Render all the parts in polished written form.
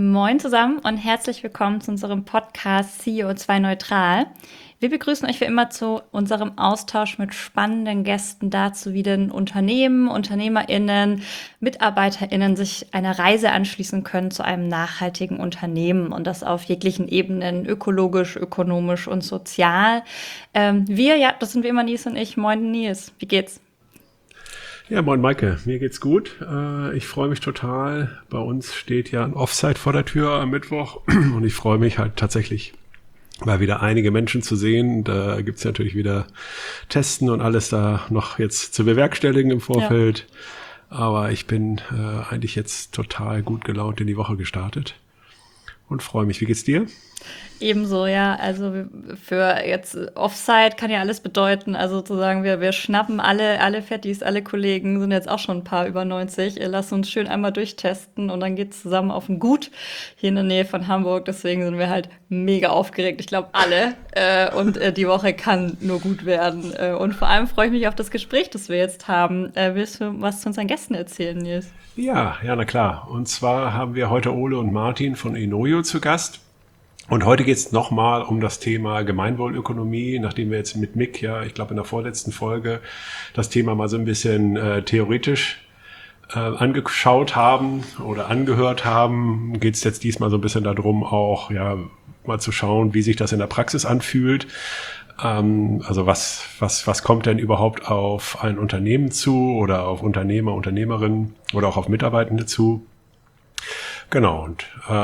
Moin zusammen und herzlich willkommen zu unserem Podcast CO2 Neutral. Wir begrüßen euch wie immer zu unserem Austausch mit spannenden Gästen dazu, wie denn Unternehmen, UnternehmerInnen, MitarbeiterInnen sich einer Reise anschließen können zu einem nachhaltigen Unternehmen und das auf jeglichen Ebenen, ökologisch, ökonomisch und sozial. Das sind wie immer Nies und ich. Moin Nies, wie geht's? Ja, moin Maike, mir geht's gut. Ich freue mich total. Bei uns steht ja ein Offsite vor der Tür am Mittwoch und ich freue mich halt tatsächlich, mal wieder einige Menschen zu sehen. Da gibt's natürlich wieder Testen und alles da noch jetzt zu bewerkstelligen im Vorfeld. Ja. Aber ich bin eigentlich jetzt total gut gelaunt in die Woche gestartet und freue mich. Wie geht's dir? Ebenso, ja. Also für jetzt Offsite kann ja alles bedeuten. Also sozusagen, wir schnappen alle Fettis, alle Kollegen, sind jetzt auch schon ein paar über 90. Lass uns schön einmal durchtesten und dann geht's zusammen auf ein Gut hier in der Nähe von Hamburg. Deswegen sind wir halt mega aufgeregt. Ich glaube, alle. Die Woche kann nur gut werden. Und vor allem freue ich mich auf das Gespräch, das wir jetzt haben. Willst du was zu unseren Gästen erzählen, Nils? Ja, na klar. Und zwar haben wir heute Ole und Martin von Enojo zu Gast. Und heute geht es nochmal um das Thema Gemeinwohlökonomie, nachdem wir jetzt mit Mick, ja, ich glaube in der vorletzten Folge, das Thema mal so ein bisschen theoretisch angeschaut haben oder angehört haben, geht es jetzt diesmal so ein bisschen darum, auch ja mal zu schauen, wie sich das in der Praxis anfühlt. Also was kommt denn überhaupt auf ein Unternehmen zu oder auf Unternehmer, Unternehmerinnen oder auch auf Mitarbeitende zu? Genau, und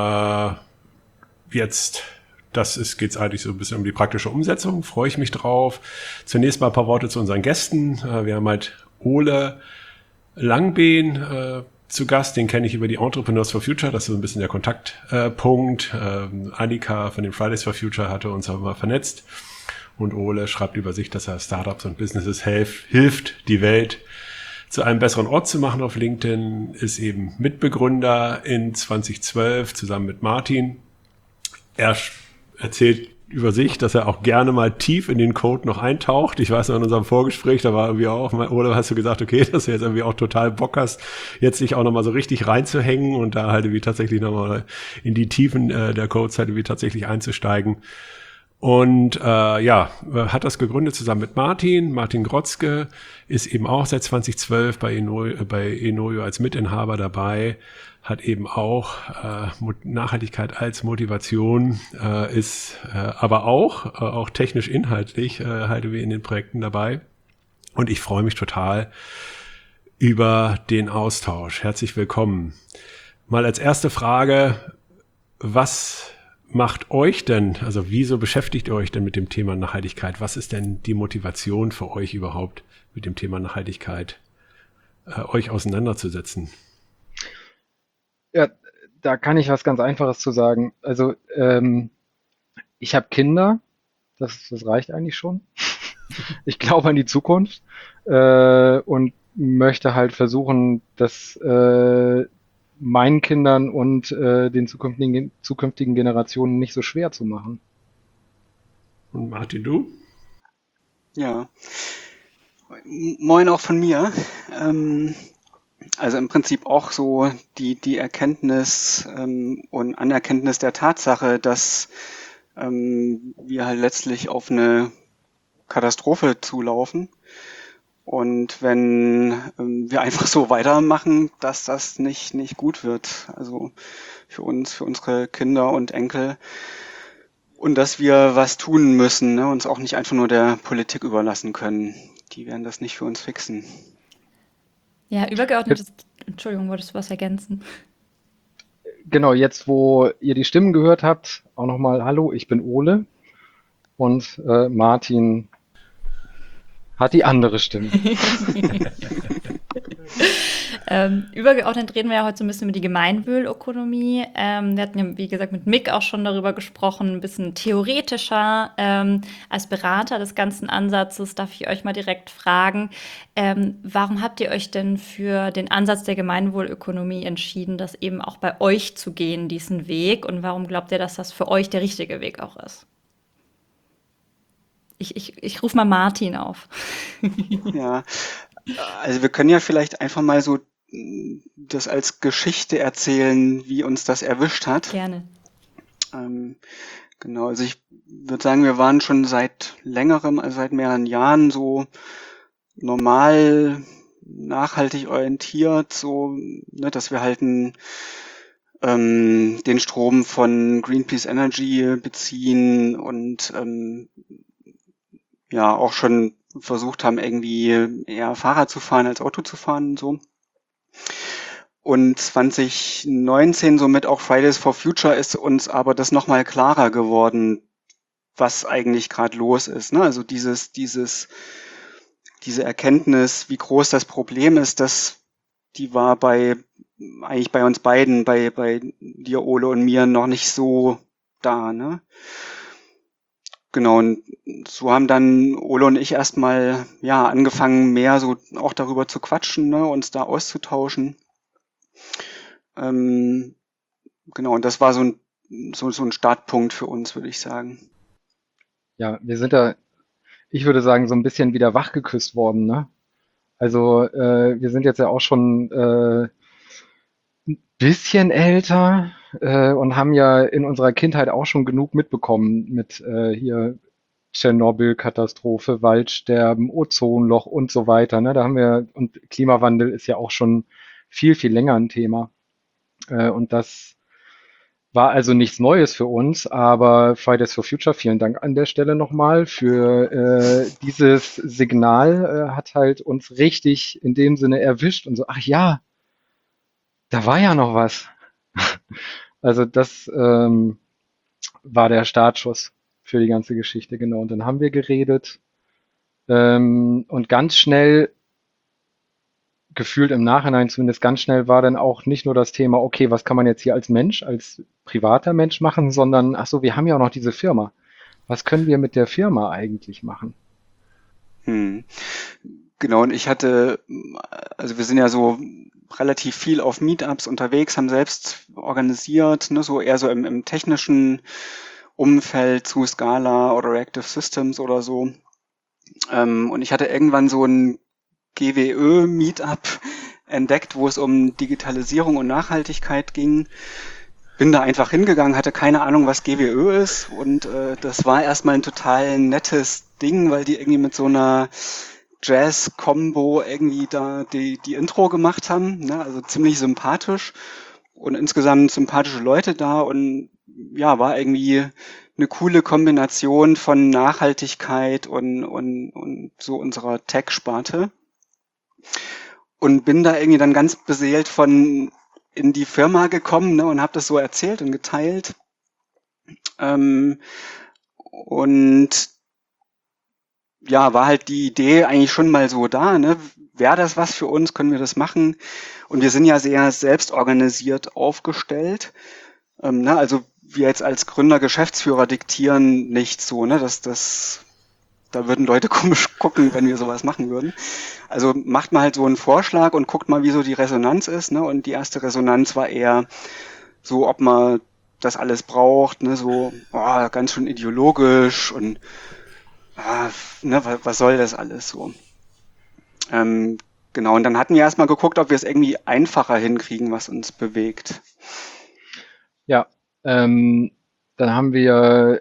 jetzt, geht's eigentlich so ein bisschen um die praktische Umsetzung, freue ich mich drauf. Zunächst mal ein paar Worte zu unseren Gästen. Wir haben halt Ole Langbehn zu Gast, den kenne ich über die Entrepreneurs for Future, das ist so ein bisschen der Kontaktpunkt. Annika von den Fridays for Future hatte uns aber mal vernetzt und Ole schreibt über sich, dass er Startups und Businesses hilft, die Welt zu einem besseren Ort zu machen auf LinkedIn, ist eben Mitbegründer in 2012 zusammen mit Martin. Er erzählt über sich, dass er auch gerne mal tief in den Code noch eintaucht. Ich weiß noch in unserem Vorgespräch, da war irgendwie auch, oder hast du gesagt, okay, dass du jetzt irgendwie auch total Bock hast, jetzt dich auch nochmal so richtig reinzuhängen und da halt irgendwie tatsächlich nochmal in die Tiefen der Codes halt irgendwie tatsächlich einzusteigen. Und hat das gegründet zusammen mit Martin Grotzke, ist eben auch seit 2012 bei Enojo als Mitinhaber dabei, hat eben auch Nachhaltigkeit als Motivation, ist aber auch technisch inhaltlich halt wie in den Projekten dabei. Und ich freue mich total über den Austausch. Herzlich willkommen. Mal als erste Frage, was macht euch denn, also wieso beschäftigt ihr euch denn mit dem Thema Nachhaltigkeit? Was ist denn die Motivation für euch überhaupt, mit dem Thema Nachhaltigkeit euch auseinanderzusetzen? Ja, da kann ich was ganz Einfaches zu sagen. Also ich habe Kinder, das reicht eigentlich schon. Ich glaube an die Zukunft und möchte halt versuchen, das meinen Kindern und den zukünftigen Generationen nicht so schwer zu machen. Und Martin, du? Ja, moin auch von mir. Also im Prinzip auch so die Erkenntnis und Anerkenntnis der Tatsache, dass wir halt letztlich auf eine Katastrophe zulaufen. Und wenn wir einfach so weitermachen, dass das nicht gut wird. Also für uns, für unsere Kinder und Enkel. Und dass wir was tun müssen, ne? Uns auch nicht einfach nur der Politik überlassen können. Die werden das nicht für uns fixen. Ja, übergeordnetes. Entschuldigung, wolltest du was ergänzen? Genau, jetzt wo ihr die Stimmen gehört habt, auch nochmal Hallo, ich bin Ole und Martin hat die andere Stimme. Übergeordnet reden wir ja heute so ein bisschen über die Gemeinwohlökonomie. Wir hatten ja, wie gesagt, mit Mick auch schon darüber gesprochen, ein bisschen theoretischer. Als Berater des ganzen Ansatzes darf ich euch mal direkt fragen, warum habt ihr euch denn für den Ansatz der Gemeinwohlökonomie entschieden, das eben auch bei euch zu gehen, diesen Weg? Und warum glaubt ihr, dass das für euch der richtige Weg auch ist? Ich rufe mal Martin auf. Ja, also wir können ja vielleicht einfach mal so das als Geschichte erzählen, wie uns das erwischt hat. Gerne. Ähm, genau, also ich würde sagen, wir waren schon seit längerem, also seit mehreren Jahren so normal nachhaltig orientiert, so, ne, dass wir halt den Strom von Greenpeace Energy beziehen und ja auch schon versucht haben, irgendwie eher Fahrrad zu fahren als Auto zu fahren und so. Und 2019 somit auch Fridays for Future ist uns aber das nochmal klarer geworden, was eigentlich gerade los ist. Ne? Also diese Erkenntnis, wie groß das Problem ist, die war eigentlich bei uns beiden, bei dir, Ole und mir noch nicht so da. Ne? Genau, und so haben dann Ole und ich erstmal ja angefangen, mehr so auch darüber zu quatschen, ne, uns da auszutauschen. Ähm, genau, und das war so ein Startpunkt für uns, würde ich sagen. Ja, wir sind da, ich würde sagen, so ein bisschen wieder wachgeküsst worden, ne? Also wir sind jetzt ja auch schon ein bisschen älter und haben ja in unserer Kindheit auch schon genug mitbekommen mit hier Tschernobyl-Katastrophe, Waldsterben, Ozonloch und so weiter. Ne? Da haben wir, und Klimawandel ist ja auch schon viel, viel länger ein Thema. Und das war also nichts Neues für uns, aber Fridays for Future, vielen Dank an der Stelle nochmal für dieses Signal, hat halt uns richtig in dem Sinne erwischt und so, ach ja, da war ja noch was. Also das war der Startschuss für die ganze Geschichte, genau. Und dann haben wir geredet und ganz schnell, gefühlt im Nachhinein zumindest ganz schnell, war dann auch nicht nur das Thema, okay, was kann man jetzt hier als Mensch, als privater Mensch machen, sondern, ach so, wir haben ja auch noch diese Firma. Was können wir mit der Firma eigentlich machen? Hm. Genau, und also wir sind ja so relativ viel auf Meetups unterwegs, haben selbst organisiert, ne, so eher so im technischen Umfeld zu Scala oder Reactive Systems oder so. Und ich hatte irgendwann so ein GWÖ-Meetup entdeckt, wo es um Digitalisierung und Nachhaltigkeit ging. Bin da einfach hingegangen, hatte keine Ahnung, was GWÖ ist und das war erstmal ein total nettes Ding, weil die irgendwie mit so einer Jazz-Combo irgendwie da die Intro gemacht haben, ne? Also ziemlich sympathisch und insgesamt sympathische Leute da und ja, war irgendwie eine coole Kombination von Nachhaltigkeit und so unserer Tech-Sparte. Und bin da irgendwie dann ganz beseelt von in die Firma gekommen, ne, und habe das so erzählt und geteilt. Ähm, und ja, war halt die Idee eigentlich schon mal so da, ne? Wäre das was für uns? Können wir das machen? Und wir sind ja sehr selbstorganisiert aufgestellt. Ne? Also wir jetzt als Gründer, Geschäftsführer diktieren nicht so, ne? Da würden Leute komisch gucken, wenn wir sowas machen würden. Also macht man halt so einen Vorschlag und guckt mal, wie so die Resonanz ist, ne? Und die erste Resonanz war eher so, ob man das alles braucht, ne? So, oh, ganz schön ideologisch und ne, was soll das alles so? Ähm, genau, und dann hatten wir erstmal geguckt, ob wir es irgendwie einfacher hinkriegen, was uns bewegt. Ja, dann haben wir,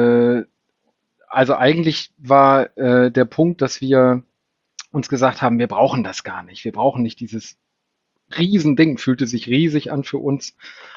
also eigentlich war der Punkt, dass wir uns gesagt haben, wir brauchen das gar nicht. Wir brauchen nicht dieses Riesending, fühlte sich riesig an für uns.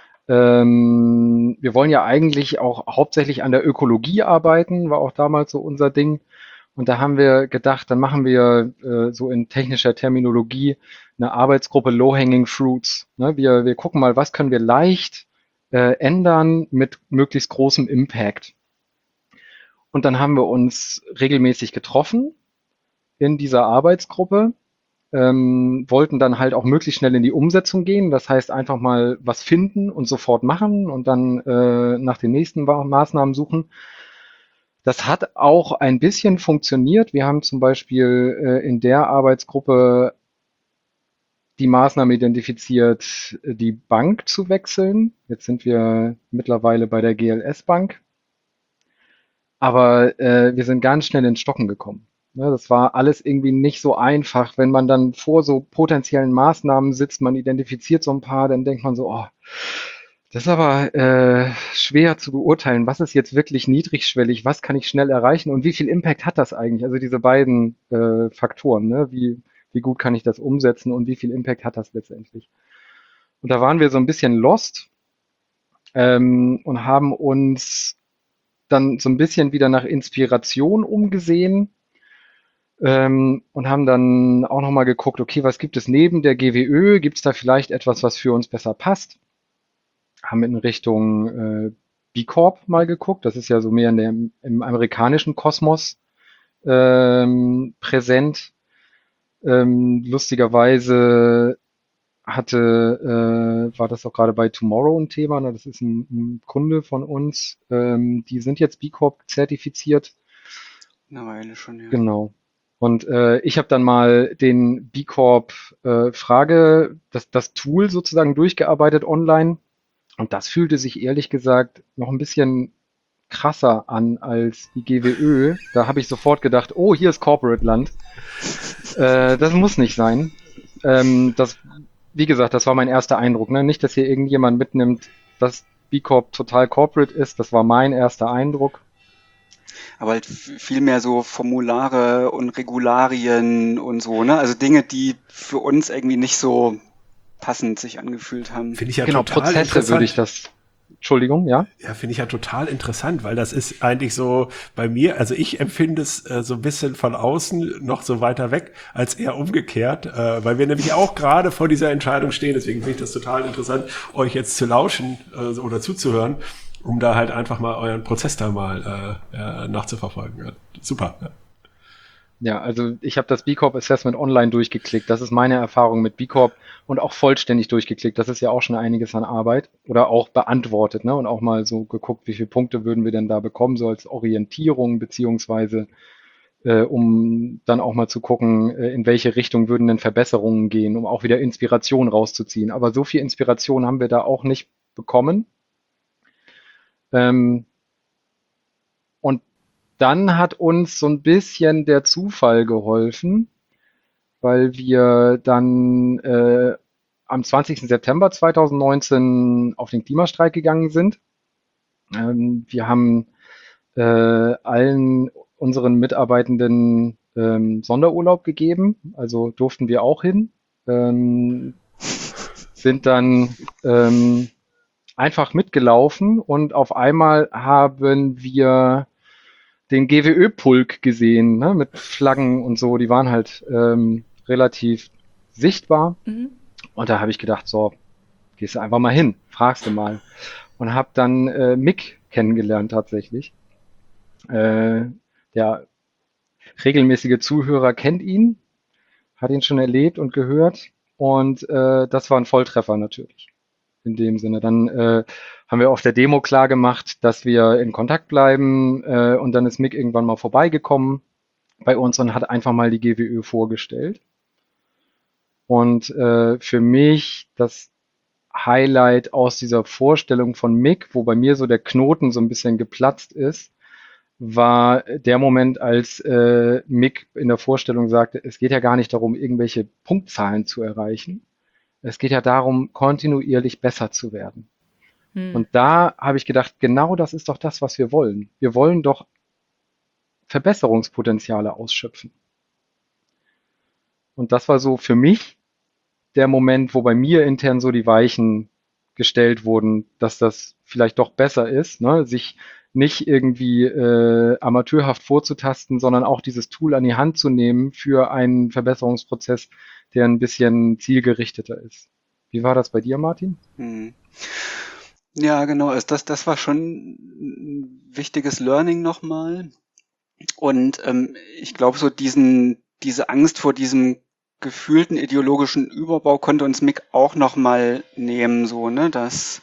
Wir wollen ja eigentlich auch hauptsächlich an der Ökologie arbeiten, war auch damals so unser Ding. Und da haben wir gedacht, dann machen wir so in technischer Terminologie eine Arbeitsgruppe Low-Hanging Fruits. Ne? Wir gucken mal, was können wir leicht ändern mit möglichst großem Impact. Und dann haben wir uns regelmäßig getroffen in dieser Arbeitsgruppe, wollten dann halt auch möglichst schnell in die Umsetzung gehen. Das heißt, einfach mal was finden und sofort machen und dann nach den nächsten Maßnahmen suchen. Das hat auch ein bisschen funktioniert. Wir haben zum Beispiel in der Arbeitsgruppe die Maßnahme identifiziert, die Bank zu wechseln. Jetzt sind wir mittlerweile bei der GLS Bank. Aber wir sind ganz schnell ins Stocken gekommen. Ne, das war alles irgendwie nicht so einfach. Wenn man dann vor so potenziellen Maßnahmen sitzt, man identifiziert so ein paar, dann denkt man so, oh, das ist aber schwer zu beurteilen. Was ist jetzt wirklich niedrigschwellig? Was kann ich schnell erreichen? Und wie viel Impact hat das eigentlich? Also diese beiden Faktoren, ne? Wie gut kann ich das umsetzen und wie viel Impact hat das letztendlich? Und da waren wir so ein bisschen lost und haben uns dann so ein bisschen wieder nach Inspiration umgesehen und haben dann auch nochmal geguckt, okay, was gibt es neben der GWÖ? Gibt es da vielleicht etwas, was für uns besser passt? Haben in Richtung B Corp mal geguckt. Das ist ja so mehr im amerikanischen Kosmos präsent. Lustigerweise war das auch gerade bei Tomorrow ein Thema. Ne? Das ist ein Kunde von uns. Die sind jetzt B Corp zertifiziert. Eine Weile schon, ja. Genau. Und ich habe dann mal den B Corp das Tool sozusagen durchgearbeitet online. Und das fühlte sich ehrlich gesagt noch ein bisschen krasser an als die GWÖ. Da habe ich sofort gedacht, oh, hier ist Corporate Land. Das muss nicht sein. Wie gesagt, das war mein erster Eindruck. Ne? Nicht, dass hier irgendjemand mitnimmt, dass B Corp total corporate ist. Das war mein erster Eindruck. Aber halt viel mehr so Formulare und Regularien und so, ne? Also Dinge, die für uns irgendwie nicht so passend sich angefühlt haben. Finde ich ja Genau, total Prozesse würde ich interessant. das. Entschuldigung, ja? Ja, finde ich ja total interessant, weil das ist eigentlich so bei mir, also ich empfinde es so ein bisschen von außen noch so weiter weg, als eher umgekehrt, weil wir nämlich auch gerade vor dieser Entscheidung stehen. Deswegen finde ich das total interessant, euch jetzt zu lauschen oder zuzuhören, um da halt einfach mal euren Prozess da mal nachzuverfolgen. Ja, super. Ja. Ja, also ich habe das B Corp Assessment online durchgeklickt. Das ist meine Erfahrung mit B Corp und auch vollständig durchgeklickt. Das ist ja auch schon einiges an Arbeit oder auch beantwortet, ne? Und auch mal so geguckt, wie viele Punkte würden wir denn da bekommen, so als Orientierung, beziehungsweise um dann auch mal zu gucken, in welche Richtung würden denn Verbesserungen gehen, um auch wieder Inspiration rauszuziehen. Aber so viel Inspiration haben wir da auch nicht bekommen. Ähm, und dann hat uns so ein bisschen der Zufall geholfen, weil wir dann am 20. September 2019 auf den Klimastreik gegangen sind. Wir haben allen unseren Mitarbeitenden Sonderurlaub gegeben, also durften wir auch hin, sind dann einfach mitgelaufen und auf einmal haben wir den GWÖ-Pulk gesehen, ne, mit Flaggen und so. Die waren halt relativ sichtbar. Mhm. Und da habe ich gedacht, so, gehst du einfach mal hin, fragst du mal. Und habe dann Mick kennengelernt tatsächlich. Der regelmäßige Zuhörer kennt ihn, hat ihn schon erlebt und gehört. Und das war ein Volltreffer natürlich. In dem Sinne. Dann haben wir auf der Demo klar gemacht, dass wir in Kontakt bleiben und dann ist Mick irgendwann mal vorbeigekommen bei uns und hat einfach mal die GWÖ vorgestellt. Und für mich das Highlight aus dieser Vorstellung von Mick, wo bei mir so der Knoten so ein bisschen geplatzt ist, war der Moment, als Mick in der Vorstellung sagte, es geht ja gar nicht darum, irgendwelche Punktzahlen zu erreichen. Es geht ja darum, kontinuierlich besser zu werden. Und da habe ich gedacht, genau das ist doch das, was wir wollen. Wir wollen doch Verbesserungspotenziale ausschöpfen. Und das war so für mich der Moment, wo bei mir intern so die Weichen gestellt wurden, dass das vielleicht doch besser ist, ne? Sich nicht irgendwie amateurhaft vorzutasten, sondern auch dieses Tool an die Hand zu nehmen für einen Verbesserungsprozess, der ein bisschen zielgerichteter ist. Wie war das bei dir, Martin? Hm. Ja, genau. Also das war schon ein wichtiges Learning nochmal. Und ich glaube, so diese Angst vor diesem gefühlten ideologischen Überbau konnte uns Mick auch nochmal nehmen, so, ne, dass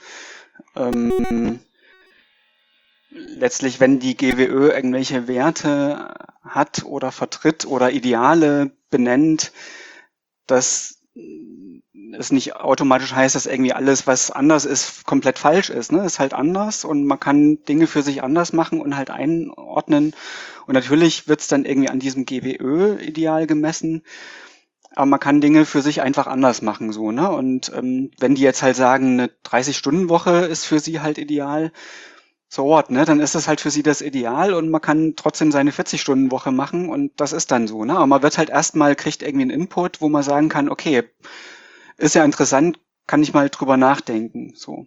letztlich, wenn die GWÖ irgendwelche Werte hat oder vertritt oder Ideale benennt, dass es nicht automatisch heißt, dass irgendwie alles, was anders ist, komplett falsch ist. Ne? Ist halt anders und man kann Dinge für sich anders machen und halt einordnen. Und natürlich wird es dann irgendwie an diesem GWÖ-Ideal gemessen. Aber man kann Dinge für sich einfach anders machen, so, ne? Und wenn die jetzt halt sagen, eine 30-Stunden-Woche ist für sie halt ideal, so what, ne? Dann ist das halt für sie das Ideal und man kann trotzdem seine 40-Stunden-Woche machen und das ist dann so, ne? Aber man wird halt erstmal, kriegt irgendwie einen Input, wo man sagen kann, okay, ist ja interessant, kann ich mal drüber nachdenken, so.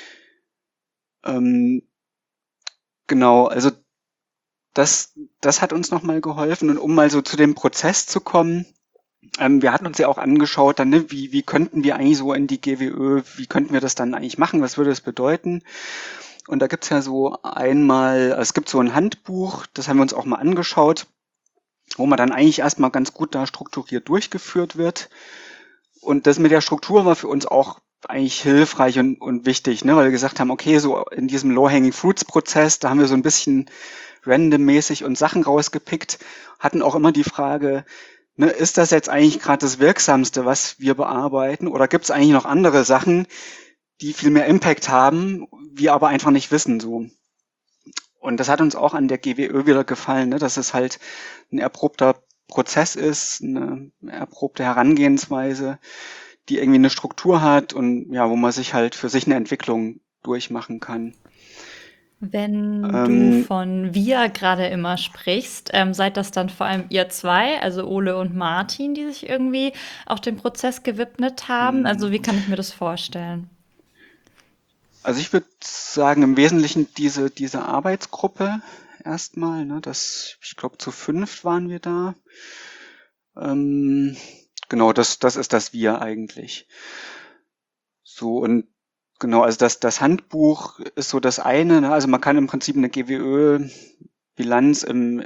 Ähm, genau, also das hat uns nochmal geholfen und um mal so zu dem Prozess zu kommen, wir hatten uns ja auch angeschaut, dann, ne, wie könnten wir eigentlich so in die GWÖ, wie könnten wir das dann eigentlich machen, was würde das bedeuten? Und da gibt's ja so einmal, es gibt so ein Handbuch, das haben wir uns auch mal angeschaut, wo man dann eigentlich erstmal ganz gut da strukturiert durchgeführt wird. Und das mit der Struktur war für uns auch eigentlich hilfreich und wichtig, ne, weil wir gesagt haben, okay, so in diesem Low-Hanging-Fruits-Prozess, da haben wir so ein bisschen randommäßig uns Sachen rausgepickt, hatten auch immer die Frage, ne, ist das jetzt eigentlich gerade das Wirksamste, was wir bearbeiten, oder gibt es eigentlich noch andere Sachen, die viel mehr Impact haben, wir aber einfach nicht wissen, so. Und das hat uns auch an der GWÖ wieder gefallen, ne, dass es halt ein erprobter Prozess ist, eine erprobte Herangehensweise, die irgendwie eine Struktur hat und ja, wo man sich halt für sich eine Entwicklung durchmachen kann. Wenn du Ähm, von wir gerade immer sprichst, seid das dann vor allem ihr zwei, also Ole und Martin, die sich irgendwie auch dem Prozess gewidmet haben? Also wie kann ich mir das vorstellen? Also ich würde sagen, im Wesentlichen diese Arbeitsgruppe erstmal, ne, ich glaube, zu 5 waren wir da. Ähm, genau, das ist das Wir eigentlich. So, und genau, also das Handbuch ist so das eine, ne? Also man kann im Prinzip eine GWÖ-Bilanz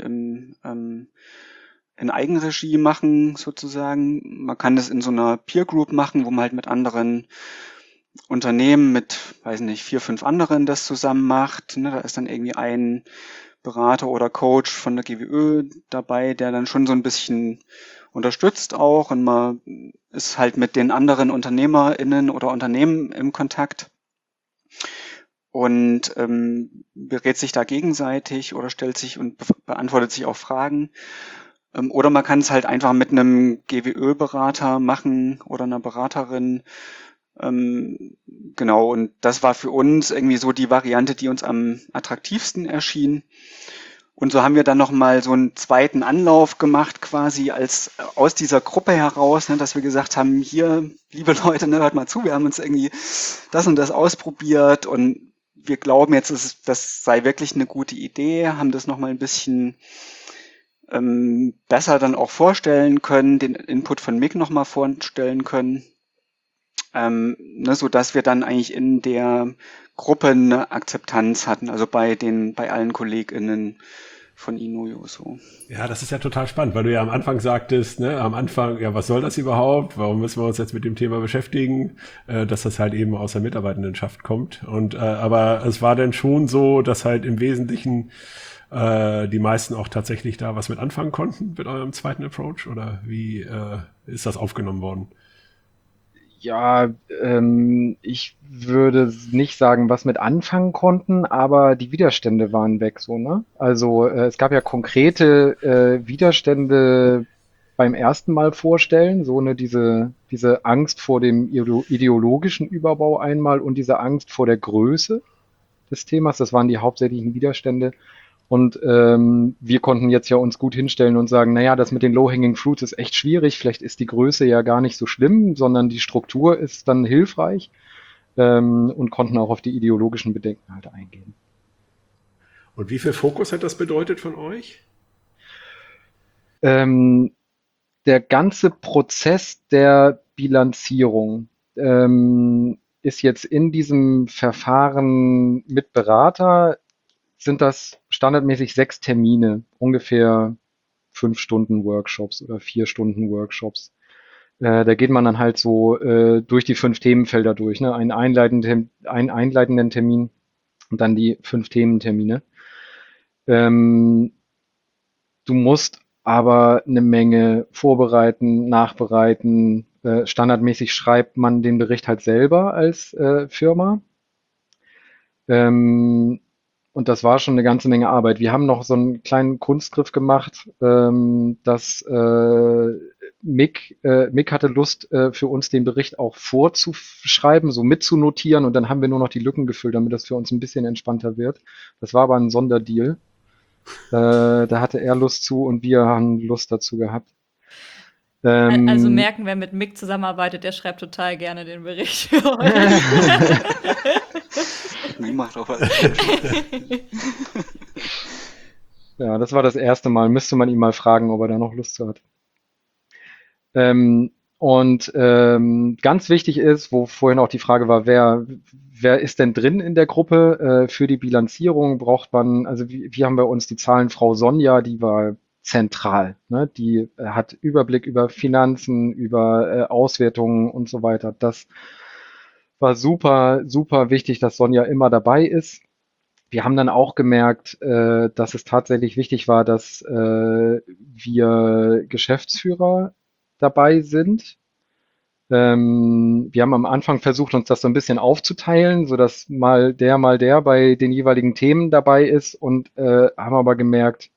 in Eigenregie machen, sozusagen. Man kann das in so einer Peer Group machen, wo man halt mit anderen Unternehmen, mit, weiß nicht, 4, 5 anderen das zusammen macht. Ne? Da ist dann irgendwie ein Berater oder Coach von der GWÖ dabei, der dann schon so ein bisschen unterstützt auch und man ist halt mit den anderen UnternehmerInnen oder Unternehmen im Kontakt und berät sich da gegenseitig oder stellt sich und beantwortet sich auch Fragen. Oder man kann es halt einfach mit einem GWÖ-Berater machen oder einer Beraterin. Genau, und das war für uns irgendwie so die Variante, die uns am attraktivsten erschien. Und so haben wir dann nochmal so einen zweiten Anlauf gemacht, quasi als aus dieser Gruppe heraus, ne, dass wir gesagt haben, hier, liebe Leute, ne, hört mal zu, wir haben uns irgendwie das und das ausprobiert und wir glauben jetzt, das sei wirklich eine gute Idee, haben das nochmal ein bisschen besser dann auch vorstellen können, den Input von Mick nochmal vorstellen können, ne, so dass wir dann eigentlich in der Gruppe eine Akzeptanz hatten, also bei allen KollegInnen von Inuyo so. Ja, das ist ja total spannend, weil du ja am Anfang sagtest, ne, am Anfang, ja, was soll das überhaupt? Warum müssen wir uns jetzt mit dem Thema beschäftigen? Dass das halt eben aus der Mitarbeitendenschaft kommt. Und aber es war dann schon so, dass halt im Wesentlichen die meisten auch tatsächlich da was mit anfangen konnten mit eurem zweiten Approach? Oder wie ist das aufgenommen worden? Ja, ich würde nicht sagen, was mit anfangen konnten, aber die Widerstände waren weg, so, ne? Also es gab ja konkrete Widerstände beim ersten Mal vorstellen, so ne, diese Angst vor dem ideologischen Überbau einmal und diese Angst vor der Größe des Themas, das waren die hauptsächlichen Widerstände. Und wir konnten jetzt ja uns gut hinstellen und sagen, naja, das mit den Low-Hanging Fruits ist echt schwierig. Vielleicht ist die Größe ja gar nicht so schlimm, sondern die Struktur ist dann hilfreich und konnten auch auf die ideologischen Bedenken halt eingehen. Und wie viel Fokus hat das bedeutet von euch? Ähm, Der ganze Prozess der Bilanzierung ist jetzt in diesem Verfahren mit Berater, sind das standardmäßig 6 Termine, ungefähr 5 Stunden Workshops oder 4 Stunden Workshops. Da geht man dann halt so durch die 5 Themenfelder durch, ne? Einen einleitenden Termin und dann die 5 Thementermine. Ähm, Du musst aber eine Menge vorbereiten, nachbereiten, standardmäßig schreibt man den Bericht halt selber als Firma. Und das war schon eine ganze Menge Arbeit. Wir haben noch so einen kleinen Kunstgriff gemacht, dass Mick hatte Lust, für uns den Bericht auch vorzuschreiben, so mitzunotieren, und dann haben wir nur noch die Lücken gefüllt, damit das für uns ein bisschen entspannter wird. Das war aber ein Sonderdeal. Da hatte er Lust zu und wir haben Lust dazu gehabt. Also Ähm, merken, wer mit Mick zusammenarbeitet, der schreibt total gerne den Bericht für euch. Wie macht auch was. ja, das war das erste Mal. Müsste man ihn mal fragen, ob er da noch Lust zu hat. Ganz wichtig ist, wo vorhin auch die Frage war, wer ist denn drin in der Gruppe? Für die Bilanzierung braucht man, also wir haben bei uns die Zahlen, Frau Sonja, die war zentral. Ne? Die hat Überblick über Finanzen, über Auswertungen und so weiter. Das war super, super wichtig, dass Sonja immer dabei ist. Wir haben dann auch gemerkt, dass es tatsächlich wichtig war, dass wir Geschäftsführer dabei sind. Wir haben am Anfang versucht, uns das so ein bisschen aufzuteilen, sodass mal der bei den jeweiligen Themen dabei ist, und haben aber gemerkt,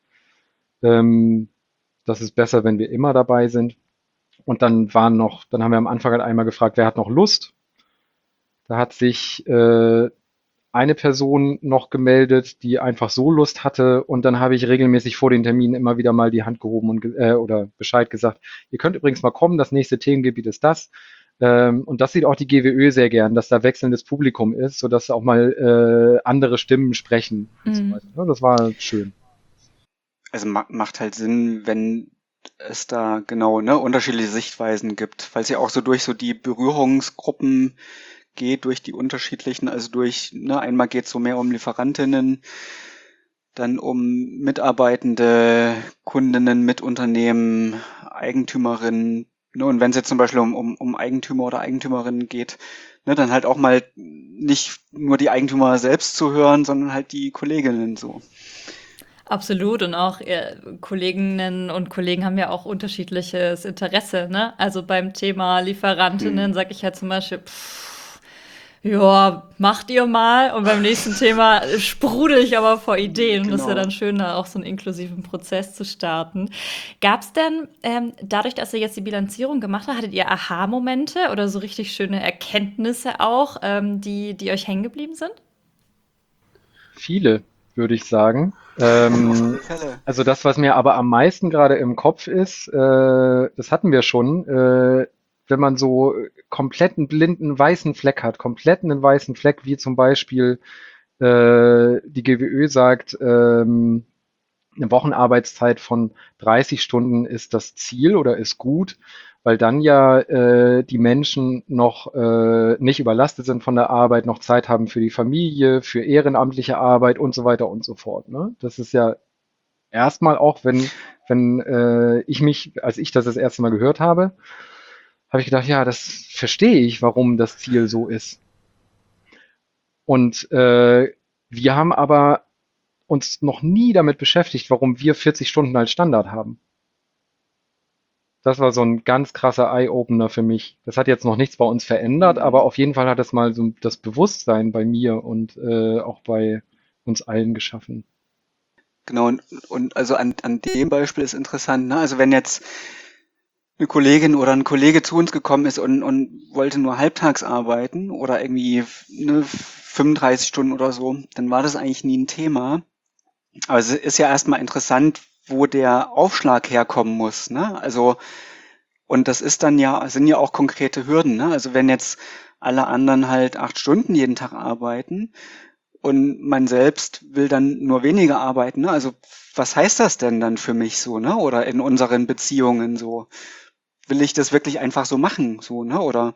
das ist besser, wenn wir immer dabei sind. Und dann haben wir am Anfang halt einmal gefragt, wer hat noch Lust? Da hat sich eine Person noch gemeldet, die einfach so Lust hatte, und dann habe ich regelmäßig vor den Terminen immer wieder mal die Hand gehoben und oder Bescheid gesagt, ihr könnt übrigens mal kommen, das nächste Themengebiet ist das. Und das sieht auch die GWÖ sehr gern, dass da wechselndes Publikum ist, sodass auch mal andere Stimmen sprechen und so weiter. Ja, das war schön. Also macht halt Sinn, wenn es da genau, ne, unterschiedliche Sichtweisen gibt, weil es ja auch so durch so die Berührungsgruppen geht, durch die unterschiedlichen, also durch, ne, einmal geht es so mehr um Lieferantinnen, dann um Mitarbeitende, Kundinnen, Mitunternehmen, Eigentümerinnen, ne, und wenn es jetzt zum Beispiel um Eigentümer oder Eigentümerinnen geht, ne, dann halt auch mal nicht nur die Eigentümer selbst zu hören, sondern halt die Kolleginnen so. Absolut, und auch Kolleginnen und Kollegen haben ja auch unterschiedliches Interesse, ne? Also beim Thema Lieferantinnen sage ich ja zum Beispiel, ja, macht ihr mal. Und beim nächsten Thema sprudel ich aber vor Ideen. Und das ist ja Genau. dann schön, da auch so einen inklusiven Prozess zu starten. Gab es denn, dadurch, dass ihr jetzt die Bilanzierung gemacht habt, hattet ihr Aha-Momente oder so richtig schöne Erkenntnisse auch, die euch hängen geblieben sind? Viele, würde ich sagen. Auf alle Fälle. Also das, was mir aber am meisten gerade im Kopf ist, das hatten wir schon, wenn man so kompletten blinden weißen Fleck hat, kompletten weißen Fleck, wie zum Beispiel die GWÖ sagt, eine Wochenarbeitszeit von 30 Stunden ist das Ziel oder ist gut, weil dann ja die Menschen noch nicht überlastet sind von der Arbeit, noch Zeit haben für die Familie, für ehrenamtliche Arbeit und so weiter und so fort. Ne? Das ist ja erstmal auch, wenn als ich das erste Mal gehört habe, habe ich gedacht, ja, das verstehe ich, warum das Ziel so ist. Und wir haben aber uns noch nie damit beschäftigt, warum wir 40 Stunden als Standard haben. Das war so ein ganz krasser Eye-Opener für mich. Das hat jetzt noch nichts bei uns verändert, aber auf jeden Fall hat es mal so das Bewusstsein bei mir und auch bei uns allen geschaffen. Genau, und also an dem Beispiel ist interessant, ne? Also wenn jetzt eine Kollegin oder ein Kollege zu uns gekommen ist und wollte nur halbtags arbeiten oder irgendwie, ne, 35 Stunden oder so, dann war das eigentlich nie ein Thema. Aber es ist ja erstmal interessant, wo der Aufschlag herkommen muss, ne? Also, und das sind ja auch konkrete Hürden, ne? Also wenn jetzt alle anderen halt 8 Stunden jeden Tag arbeiten und man selbst will dann nur weniger arbeiten, ne? Also was heißt das denn dann für mich so, ne? Oder in unseren Beziehungen so? Will ich das wirklich einfach so machen, so, ne? Oder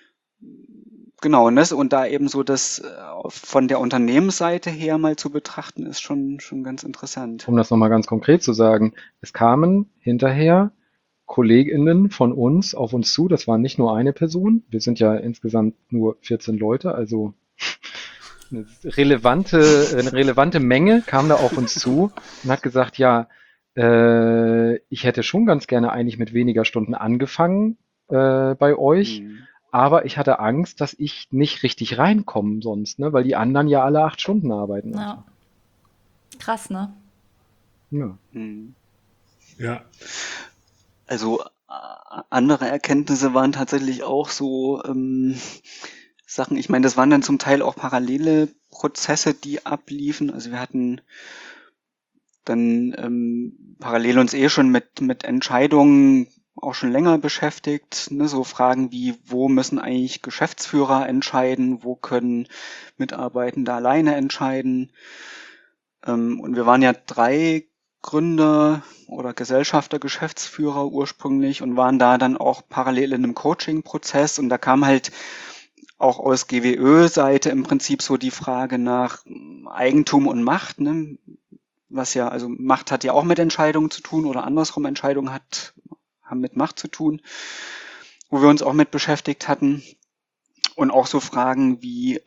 genau, ne? Und da eben so das von der Unternehmensseite her mal zu betrachten, ist schon ganz interessant. Um das nochmal ganz konkret zu sagen, es kamen hinterher KollegInnen von uns auf uns zu, das war nicht nur eine Person, wir sind ja insgesamt nur 14 Leute, also eine relevante Menge kam da auf uns zu und hat gesagt, ja, ich hätte schon ganz gerne eigentlich mit weniger Stunden angefangen, bei euch. Hm. Aber ich hatte Angst, dass ich nicht richtig reinkomme sonst, ne? Weil die anderen ja alle 8 Stunden arbeiten am Ja, Tag. krass, ne? Ja. Hm. Ja, Also andere Erkenntnisse waren tatsächlich auch so Sachen, ich meine, das waren dann zum Teil auch parallele Prozesse, die abliefen. Also wir hatten dann parallel uns schon mit Entscheidungen auch schon länger beschäftigt, ne? So Fragen wie, wo müssen eigentlich Geschäftsführer entscheiden, wo können Mitarbeitende alleine entscheiden. Und wir waren ja 3 Gründer oder Gesellschafter, Geschäftsführer ursprünglich und waren da dann auch parallel in einem Coaching-Prozess. Und da kam halt auch aus GWÖ-Seite im Prinzip so die Frage nach Eigentum und Macht, ne? Was ja, also Macht hat ja auch mit Entscheidungen zu tun oder andersrum, haben mit Macht zu tun, wo wir uns auch mit beschäftigt hatten. Und auch so Fragen wie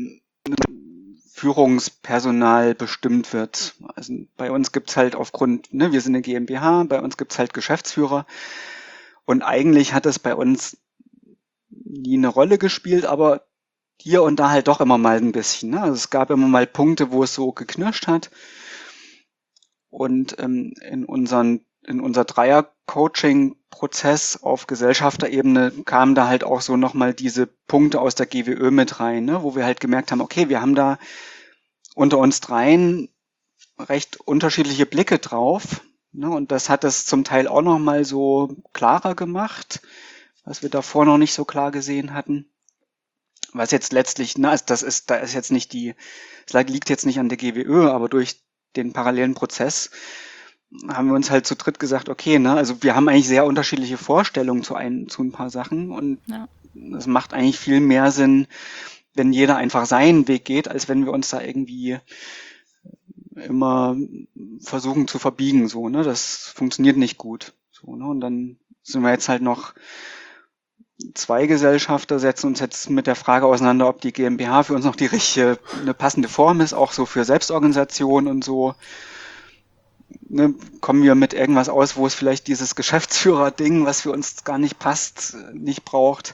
Führungspersonal bestimmt wird. Also bei uns gibt's halt aufgrund, ne, wir sind eine GmbH, bei uns gibt's halt Geschäftsführer. Und eigentlich hat es bei uns nie eine Rolle gespielt, aber hier und da halt doch immer mal ein bisschen. Ne? Also es gab immer mal Punkte, wo es so geknirscht hat. Und in unser Dreier-Coaching-Prozess auf Gesellschafterebene kamen da halt auch so nochmal diese Punkte aus der GWÖ mit rein, ne? Wo wir halt gemerkt haben, okay, wir haben da unter uns dreien recht unterschiedliche Blicke drauf. Ne? Und das hat es zum Teil auch nochmal so klarer gemacht, was wir davor noch nicht so klar gesehen hatten. Was jetzt letztlich, na, es liegt jetzt nicht an der GWÖ, aber durch den parallelen Prozess haben wir uns halt zu dritt gesagt, okay, ne, also wir haben eigentlich sehr unterschiedliche Vorstellungen zu ein paar Sachen und Ja. es macht eigentlich viel mehr Sinn, wenn jeder einfach seinen Weg geht, als wenn wir uns da irgendwie immer versuchen zu verbiegen, so, ne, das funktioniert nicht gut, so, ne, und dann sind wir jetzt halt noch 2 Gesellschafter, setzen uns jetzt mit der Frage auseinander, ob die GmbH für uns noch eine passende Form ist, auch so für Selbstorganisation und so. Ne, kommen wir mit irgendwas aus, wo es vielleicht dieses Geschäftsführer-Ding, was für uns gar nicht passt, nicht braucht.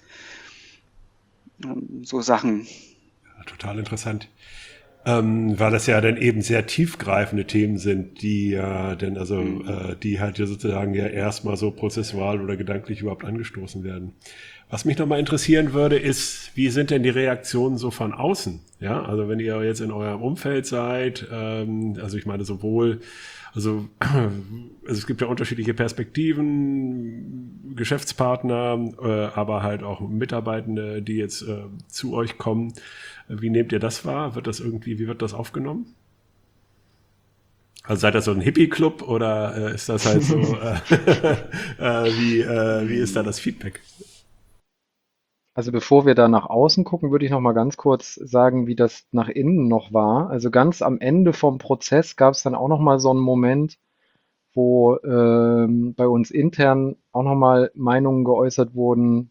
So Sachen. ja, total interessant. Weil das ja dann eben sehr tiefgreifende Themen sind, die die halt ja sozusagen ja erstmal so prozessual oder gedanklich überhaupt angestoßen werden. Was mich nochmal interessieren würde, ist, wie sind denn die Reaktionen so von außen? Ja, also wenn ihr jetzt in eurem Umfeld seid, also ich meine es gibt ja unterschiedliche Perspektiven, Geschäftspartner, aber halt auch Mitarbeitende, die jetzt zu euch kommen. Wie nehmt ihr das wahr? Wie wird das aufgenommen? Also seid ihr so ein Hippie-Club oder ist das halt so, wie ist da das Feedback? Also bevor wir da nach außen gucken, würde ich noch mal ganz kurz sagen, wie das nach innen noch war. Also ganz am Ende vom Prozess gab es dann auch noch mal so einen Moment, wo bei uns intern auch noch mal Meinungen geäußert wurden,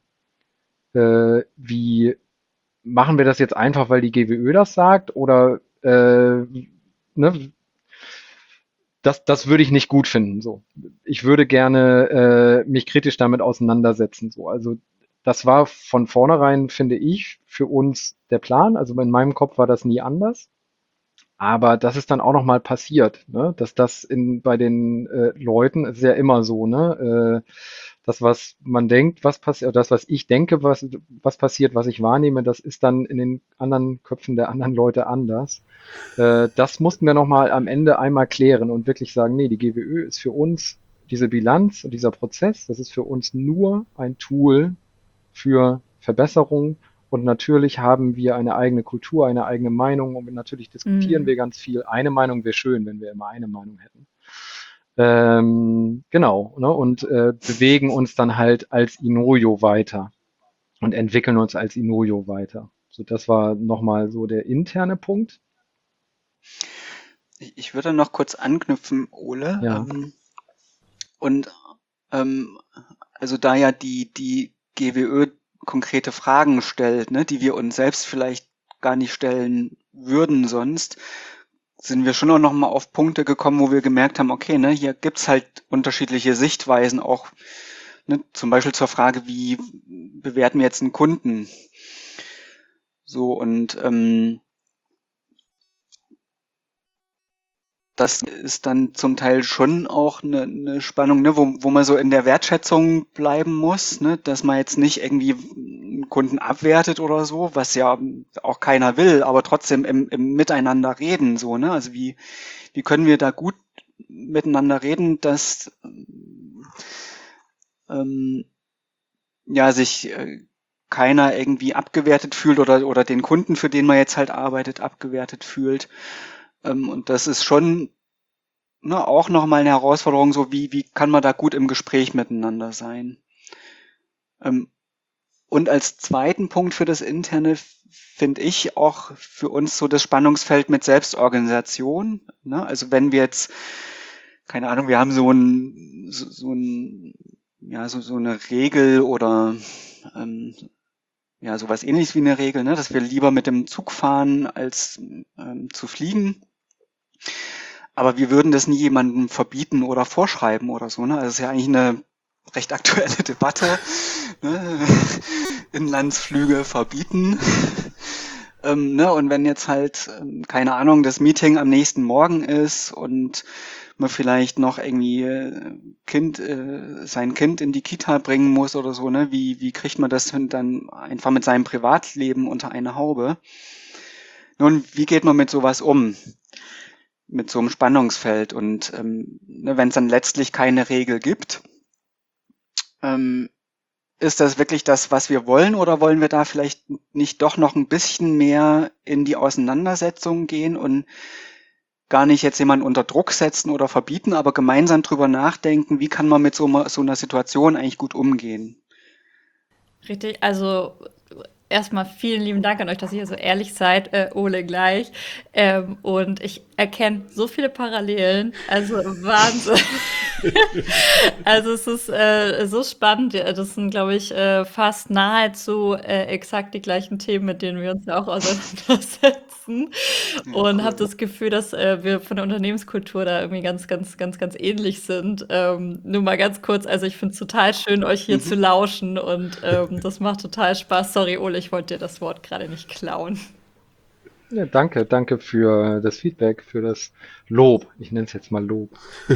wie machen wir das jetzt einfach, weil die GWÖ das sagt oder ne, das würde ich nicht gut finden. So, ich würde gerne mich kritisch damit auseinandersetzen. So, also das war von vornherein, finde ich, für uns der Plan. Also in meinem Kopf war das nie anders. Aber das ist dann auch noch mal passiert, ne? Dass das bei den Leuten, es ist ja immer so, ne? Das, was man denkt, was passiert, das, was ich denke, was passiert, was ich wahrnehme, das ist dann in den anderen Köpfen der anderen Leute anders. Das mussten wir noch mal am Ende einmal klären und wirklich sagen, nee, die GWÖ ist für uns diese Bilanz und dieser Prozess, das ist für uns nur ein Tool für Verbesserung. Und natürlich haben wir eine eigene Kultur, eine eigene Meinung und natürlich diskutieren Mhm. wir ganz viel. Eine Meinung wäre schön, wenn wir immer eine Meinung hätten. Genau, ne? Und bewegen uns dann halt als Inojo weiter und entwickeln uns als Inojo weiter. So, das war nochmal so der interne Punkt. Ich würde noch kurz anknüpfen, Ole. Ja, Und ähm, also da ja die GWÖ konkrete Fragen stellt, ne, die wir uns selbst vielleicht gar nicht stellen würden sonst, sind wir schon auch noch mal auf Punkte gekommen, wo wir gemerkt haben, okay, ne, hier gibt's halt unterschiedliche Sichtweisen auch Ne, zum Beispiel zur Frage, wie bewerten wir jetzt einen Kunden? So, und das ist dann zum Teil schon auch eine Spannung, ne, wo man so in der Wertschätzung bleiben muss, ne, dass man jetzt nicht irgendwie einen Kunden abwertet oder so, was ja auch keiner will, aber trotzdem im Miteinander reden, so, ne? Also wie können wir da gut miteinander reden, dass ähm, ja sich keiner irgendwie abgewertet fühlt oder den Kunden, für den man jetzt halt arbeitet, abgewertet fühlt. Und das ist schon, ne, auch nochmal eine Herausforderung, so wie kann man da gut im Gespräch miteinander sein. Ähm, und als zweiten Punkt für das Interne finde ich auch für uns so das Spannungsfeld mit Selbstorganisation. Ne? Also wenn wir jetzt, keine Ahnung, wir haben so eine Regel oder ja, sowas ähnliches wie eine Regel, ne? Dass wir lieber mit dem Zug fahren, als zu fliegen. Aber wir würden das nie jemandem verbieten oder vorschreiben oder so, ne? Also es ist ja eigentlich eine recht aktuelle Debatte, ne? Inlandsflüge verbieten. Ne? Und wenn jetzt halt, keine Ahnung, das Meeting am nächsten Morgen ist und man vielleicht noch irgendwie sein Kind in die Kita bringen muss oder so, ne? Wie kriegt man das dann einfach mit seinem Privatleben unter eine Haube? Nun, wie geht man mit sowas um? Mit so einem Spannungsfeld und ne, wenn es dann letztlich keine Regel gibt, ähm, ist das wirklich das, was wir wollen, oder wollen wir da vielleicht nicht doch noch ein bisschen mehr in die Auseinandersetzung gehen und gar nicht jetzt jemanden unter Druck setzen oder verbieten, aber gemeinsam drüber nachdenken, wie kann man mit so einer Situation eigentlich gut umgehen? Richtig, also erstmal vielen lieben Dank an euch, dass ihr hier so ehrlich seid, Ole gleich. Und ich erkenne so viele Parallelen, also Wahnsinn. Also es ist so spannend. Ja, das sind, glaube ich, fast nahezu exakt die gleichen Themen, mit denen wir uns ja auch auseinandersetzen. Ja, Und habe cool. das Gefühl, dass wir von der Unternehmenskultur da irgendwie ganz ähnlich sind. Nur mal ganz kurz, also ich finde es total schön, euch hier zu Mhm. lauschen und das macht total Spaß. Sorry, Ole, ich wollte dir das Wort gerade nicht klauen. Ja, danke für das Feedback, für das Lob. Ich nenne es jetzt mal Lob.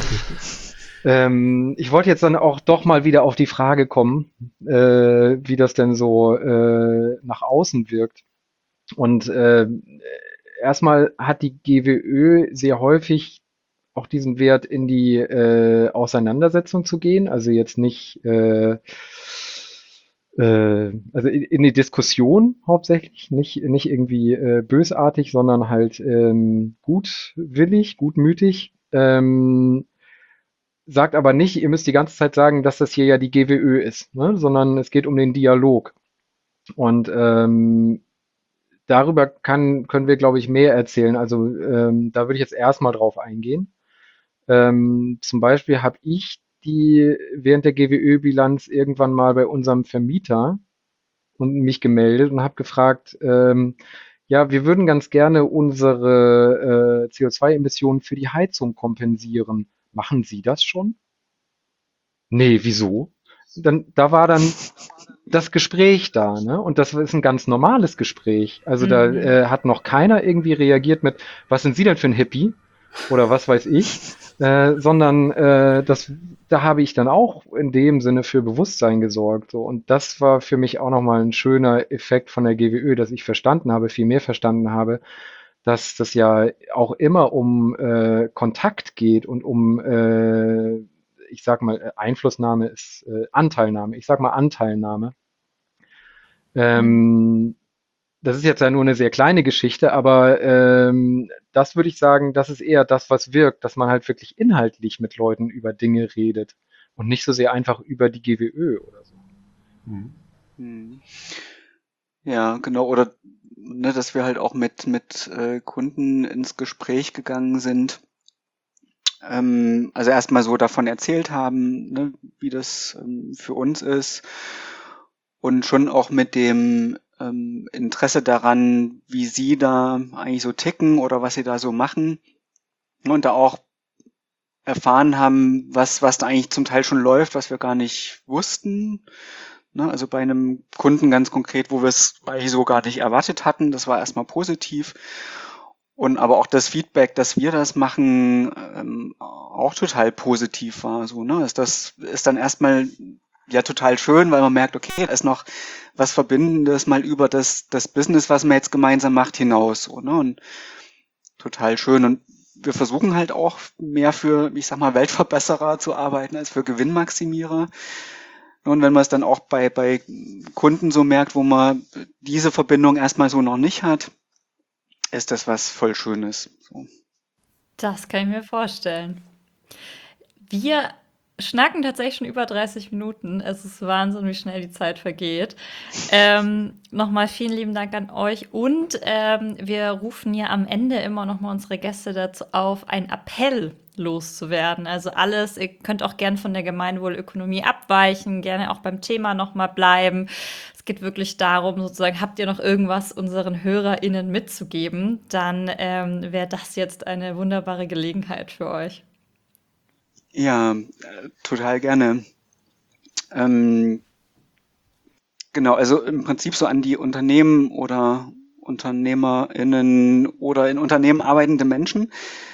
Ich wollte jetzt dann auch doch mal wieder auf die Frage kommen, wie das denn so nach außen wirkt. Und erstmal hat die GWÖ sehr häufig auch diesen Wert, in die Auseinandersetzung zu gehen. Also jetzt nicht, also in die Diskussion hauptsächlich, nicht irgendwie bösartig, sondern halt gutwillig, gutmütig. Sagt aber nicht, ihr müsst die ganze Zeit sagen, dass das hier ja die GWÖ ist, ne? Sondern es geht um den Dialog. Und darüber können wir, glaube ich, mehr erzählen. Also da würde ich jetzt erstmal drauf eingehen. Zum Beispiel habe ich die während der GWÖ-Bilanz irgendwann mal bei unserem Vermieter und mich gemeldet und habe gefragt, ja, wir würden ganz gerne unsere CO2-Emissionen für die Heizung kompensieren. Machen Sie das schon? Nee, wieso? Da war dann das Gespräch da, ne? Und das ist ein ganz normales Gespräch. Also da Mhm. hat noch keiner irgendwie reagiert mit, was sind Sie denn für ein Hippie? Oder was weiß ich, sondern da habe ich dann auch in dem Sinne für Bewusstsein gesorgt. So. Und das war für mich auch nochmal ein schöner Effekt von der GWÖ, dass ich verstanden habe, viel mehr verstanden habe, dass das ja auch immer um Kontakt geht und um, ich sag mal, Einflussnahme ist Anteilnahme. Ich sag mal Anteilnahme. Mhm. Ähm, Das ist jetzt ja nur eine sehr kleine Geschichte, aber das würde ich sagen, das ist eher das, was wirkt, dass man halt wirklich inhaltlich mit Leuten über Dinge redet und nicht so sehr einfach über die GWÖ oder so. Mhm. Hm. Ja, genau. Oder ne, dass wir halt auch mit Kunden ins Gespräch gegangen sind. Also erstmal so davon erzählt haben, ne, wie das für uns ist und schon auch mit dem Interesse daran, wie sie da eigentlich so ticken oder was sie da so machen und da auch erfahren haben, was da eigentlich zum Teil schon läuft, was wir gar nicht wussten. Ne? Also bei einem Kunden ganz konkret, wo wir es eigentlich so gar nicht erwartet hatten. Das war erstmal positiv. Und aber auch das Feedback, dass wir das machen, auch total positiv war. So, ne? Das ist dann erstmal ja total schön, weil man merkt, okay, da ist noch was Verbindendes mal über das Business, was man jetzt gemeinsam macht, hinaus. So, ne? Und total schön. Und wir versuchen halt auch mehr für, ich sag mal, Weltverbesserer zu arbeiten als für Gewinnmaximierer. Und wenn man es dann auch bei Kunden so merkt, wo man diese Verbindung erstmal so noch nicht hat, ist das was voll Schönes. So. Das kann ich mir vorstellen. Wir schnacken tatsächlich schon über 30 Minuten. Es ist Wahnsinn, wie schnell die Zeit vergeht. Nochmal vielen lieben Dank an euch. Und wir rufen ja am Ende immer nochmal unsere Gäste dazu auf, einen Appell loszuwerden. Also alles, ihr könnt auch gern von der Gemeinwohlökonomie abweichen, gerne auch beim Thema nochmal bleiben. Es geht wirklich darum, sozusagen, habt ihr noch irgendwas unseren HörerInnen mitzugeben, dann wäre das jetzt eine wunderbare Gelegenheit für euch. Ja, total gerne. Genau, also im Prinzip so an die Unternehmen oder UnternehmerInnen oder in Unternehmen arbeitende Menschen.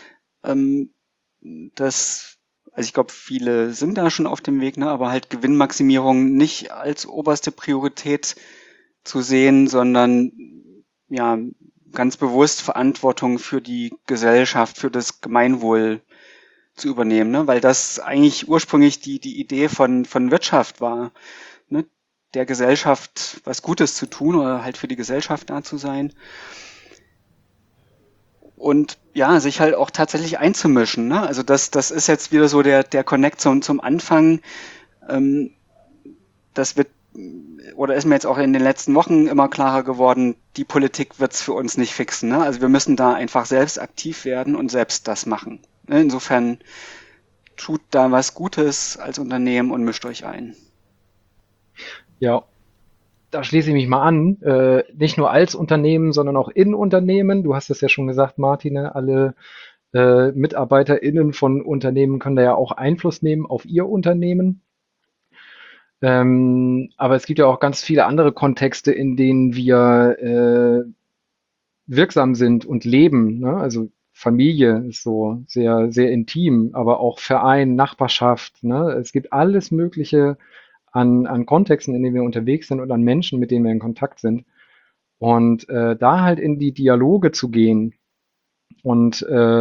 Also ich glaube, viele sind da schon auf dem Weg, ne, aber halt Gewinnmaximierung nicht als oberste Priorität zu sehen, sondern ja, ganz bewusst Verantwortung für die Gesellschaft, für das Gemeinwohl zu übernehmen, ne? Weil das eigentlich ursprünglich die Idee von Wirtschaft war, ne? Der Gesellschaft was Gutes zu tun oder halt für die Gesellschaft da zu sein und ja, sich halt auch tatsächlich einzumischen, ne? Also das ist jetzt wieder so der Connect zum Anfang. Ähm, Das wird oder ist mir jetzt auch in den letzten Wochen immer klarer geworden, die Politik wird's für uns nicht fixen, ne? Also wir müssen da einfach selbst aktiv werden und selbst das machen. Ne? Insofern tut da was Gutes als Unternehmen und mischt euch ein. Ja, da schließe ich mich mal an. Nicht nur als Unternehmen, sondern auch in Unternehmen. Du hast es ja schon gesagt, Martine, alle MitarbeiterInnen von Unternehmen können da ja auch Einfluss nehmen auf ihr Unternehmen. Aber es gibt ja auch ganz viele andere Kontexte, in denen wir wirksam sind und leben. Ne? Also Familie ist so sehr, sehr intim, aber auch Verein, Nachbarschaft. Ne? Es gibt alles Mögliche an Kontexten, in denen wir unterwegs sind und an Menschen, mit denen wir in Kontakt sind. Und da halt in die Dialoge zu gehen und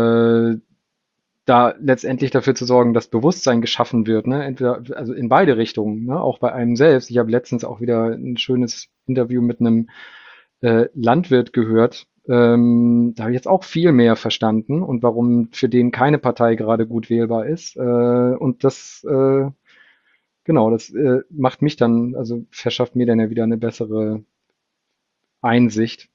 da letztendlich dafür zu sorgen, dass Bewusstsein geschaffen wird, ne? Entweder, also in beide Richtungen, ne? Auch bei einem selbst. Ich habe letztens auch wieder ein schönes Interview mit einem Landwirt gehört. Da habe ich jetzt auch viel mehr verstanden und warum für den keine Partei gerade gut wählbar ist. Und das, genau, das macht mich dann, also verschafft mir dann ja wieder eine bessere Einsicht.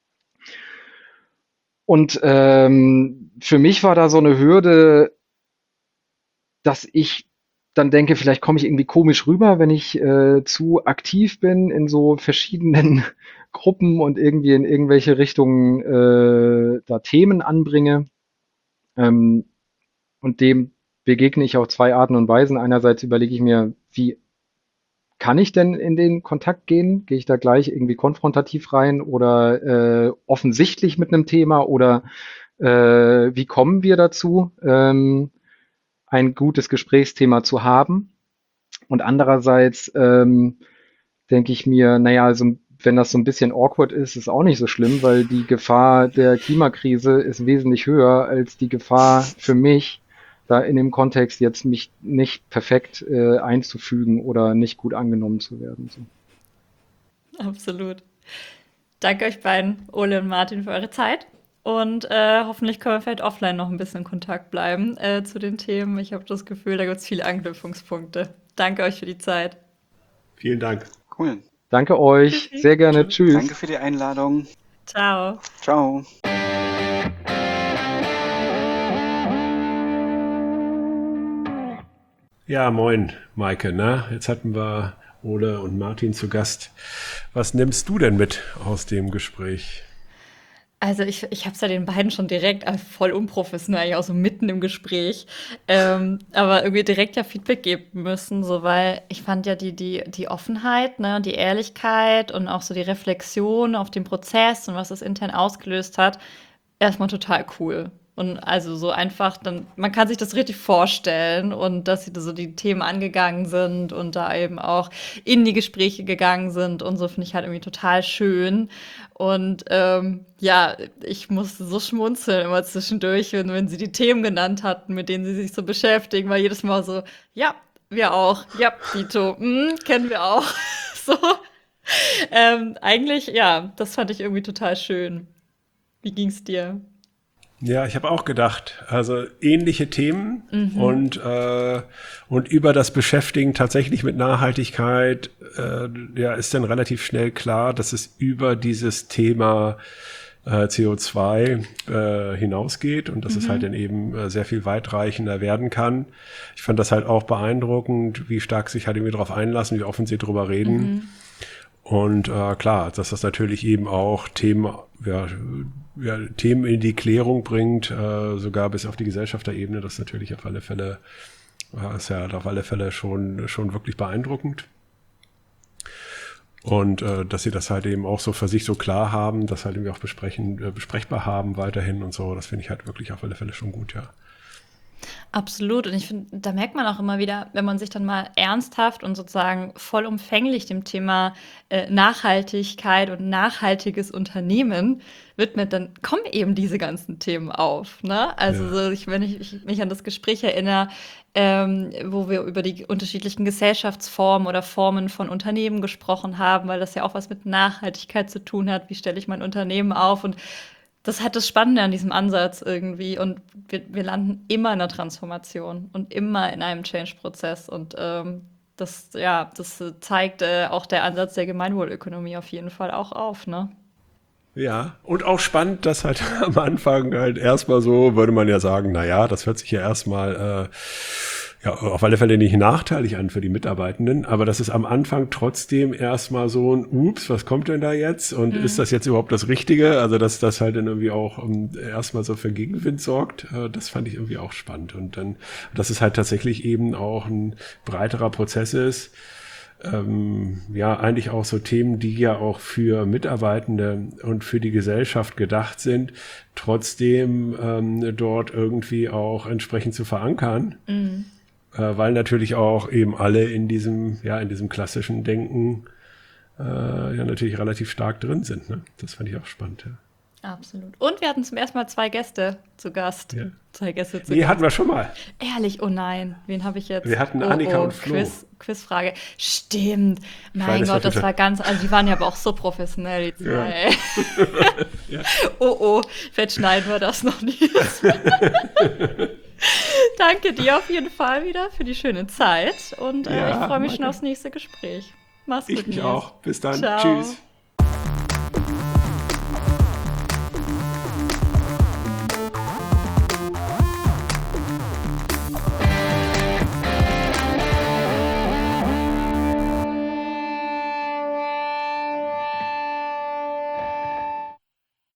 Und für mich war da so eine Hürde, dass ich dann denke, vielleicht komme ich irgendwie komisch rüber, wenn ich zu aktiv bin in so verschiedenen Gruppen und irgendwie in irgendwelche Richtungen da Themen anbringe. Ähm, und dem begegne ich auf zwei Arten und Weisen. Einerseits überlege ich mir, wie kann ich denn in den Kontakt gehen? Gehe ich da gleich irgendwie konfrontativ rein oder offensichtlich mit einem Thema oder wie kommen wir dazu, ein gutes Gesprächsthema zu haben? Und andererseits denke ich mir, naja, also wenn das so ein bisschen awkward ist, ist auch nicht so schlimm, weil die Gefahr der Klimakrise ist wesentlich höher als die Gefahr für mich, da in dem Kontext jetzt mich nicht perfekt einzufügen oder nicht gut angenommen zu werden. So. Absolut. Danke euch beiden, Ole und Martin, für eure Zeit. Und hoffentlich können wir vielleicht offline noch ein bisschen in Kontakt bleiben zu den Themen. Ich habe das Gefühl, da gibt es viele Anknüpfungspunkte. Danke euch für die Zeit. Vielen Dank. Cool. Danke euch, Tschüssi. sehr gerne, tschüss. Danke für die Einladung. Ciao. Ciao. Ja, moin, Maike. Na, jetzt hatten wir Ole und Martin zu Gast. Was nimmst du denn mit aus dem Gespräch? Also ich habe es ja den beiden schon direkt voll unprofessionell, eigentlich auch so mitten im Gespräch, aber irgendwie direkt ja Feedback geben müssen, so weil ich fand ja die Offenheit, ne, und die Ehrlichkeit und auch so die Reflexion auf den Prozess und was das intern ausgelöst hat, erstmal total cool. Und also so einfach, dann, man kann sich das richtig vorstellen und dass sie da so die Themen angegangen sind und da eben auch in die Gespräche gegangen sind und so finde ich halt irgendwie total schön. Und ja, ich musste so schmunzeln immer zwischendurch, wenn sie die Themen genannt hatten, mit denen sie sich so beschäftigen, war jedes Mal so, ja, wir auch, ja, Dito, kennen wir auch. So, eigentlich, ja, das fand ich irgendwie total schön. Wie ging's dir? Ja, ich habe auch gedacht, also ähnliche Themen Mhm. und über das Beschäftigen tatsächlich mit Nachhaltigkeit, ja, ist dann relativ schnell klar, dass es über dieses Thema CO2 hinausgeht und dass es halt dann Mhm. eben sehr viel weitreichender werden kann. Ich fand das halt auch beeindruckend, wie stark sich halt irgendwie darauf einlassen, wie offen sie drüber reden. Mhm. Und klar, dass das natürlich eben auch Themen in die Klärung bringt, sogar bis auf die Gesellschafterebene, das ist natürlich auf alle Fälle, ist ja auf alle Fälle schon wirklich beeindruckend. Und dass sie das halt eben auch so für sich so klar haben, das halt irgendwie auch besprechbar haben weiterhin und so, das finde ich halt wirklich auf alle Fälle schon gut, ja. Absolut. Und ich finde, da merkt man auch immer wieder, wenn man sich dann mal ernsthaft und sozusagen vollumfänglich dem Thema Nachhaltigkeit und nachhaltiges Unternehmen widmet, dann kommen eben diese ganzen Themen auf. Ne? Also Ja. so, wenn ich mich an das Gespräch erinnere, wo wir über die unterschiedlichen Gesellschaftsformen oder Formen von Unternehmen gesprochen haben, weil das ja auch was mit Nachhaltigkeit zu tun hat. Wie stelle ich mein Unternehmen auf? Und das hat das Spannende an diesem Ansatz irgendwie. Und wir landen immer in der Transformation und immer in einem Change-Prozess. Und das, ja, das zeigt auch der Ansatz der Gemeinwohlökonomie auf jeden Fall auch auf, ne? Ja, und auch spannend, dass halt am Anfang halt erstmal so, würde man ja sagen, na ja, das hört sich ja erstmal ja, auf alle Fälle nicht nachteilig an für die Mitarbeitenden, aber das ist am Anfang trotzdem erstmal so ein Ups, was kommt denn da jetzt? Und ist das Mhm. jetzt überhaupt das Richtige? Also, dass das halt dann irgendwie auch erstmal so für Gegenwind sorgt, das fand ich irgendwie auch spannend. Und dann, dass es halt tatsächlich eben auch ein breiterer Prozess ist, ja, eigentlich auch so Themen, die ja auch für Mitarbeitende und für die Gesellschaft gedacht sind, trotzdem dort irgendwie auch entsprechend zu verankern, Mhm. weil natürlich auch eben alle in diesem klassischen Denken ja natürlich relativ stark drin sind. Ne? Das fand ich auch spannend. Ja. Absolut. Und wir hatten zum ersten Mal zwei Gäste zu Gast. Ja. Zwei Gäste zu Nee, hatten Gast. wir schon mal. Ehrlich, oh nein, wen habe ich Wir jetzt? hatten Oh, Annika oh, und Flo. Quizfrage. Stimmt. Mein Fridays for Gott, das Future. war ganz, also die waren ja aber auch so professionell, die Ja. zwei. Ja. Oh, oh, vielleicht schneiden wir das noch nicht. Danke dir auf jeden Fall wieder für die schöne Zeit und ich Ja, freue mich schon Maike. aufs nächste Gespräch. Mach's Ich gut, mich Nils. auch. Bis dann. Ciao. Tschüss.